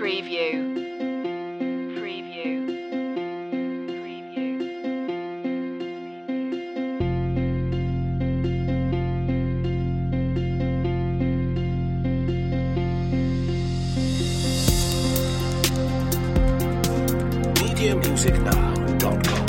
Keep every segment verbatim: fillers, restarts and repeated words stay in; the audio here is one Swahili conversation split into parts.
Preview. Preview. Preview. media music now dot com.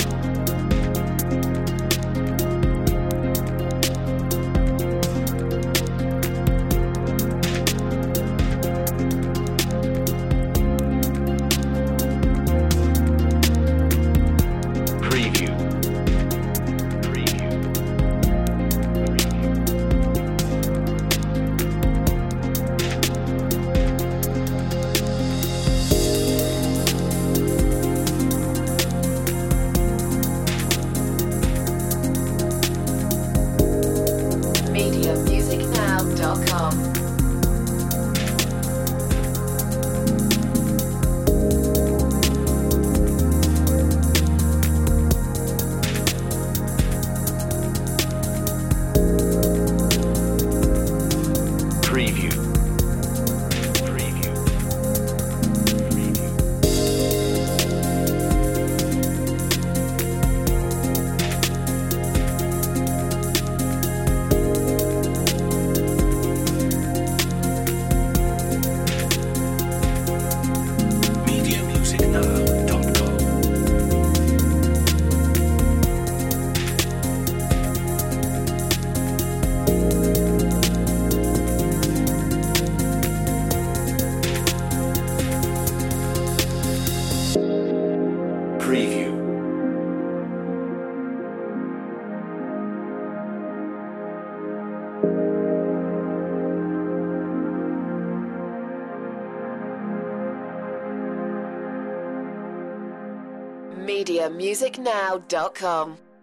media music now dot com. Preview. Preview. Preview. media music now dot com. Preview. media music now dot com.